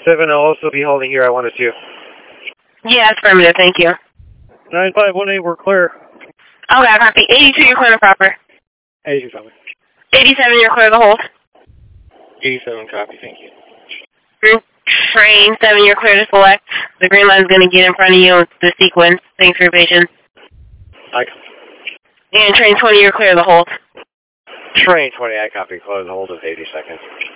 87, I'll also be holding here. I wanted to. Yeah, affirmative, thank you. 9518, we're clear. Okay, copy. 82, you're clear to proper. 82, copy. 87, you're clear to hold. 87, copy, thank you. Group train 7, you're clear to select. The green line's going to get in front of you with the sequence. Thanks for your patience. I And train 20, you're clear to hold. Train 20, I copy. Close hold of 80 seconds.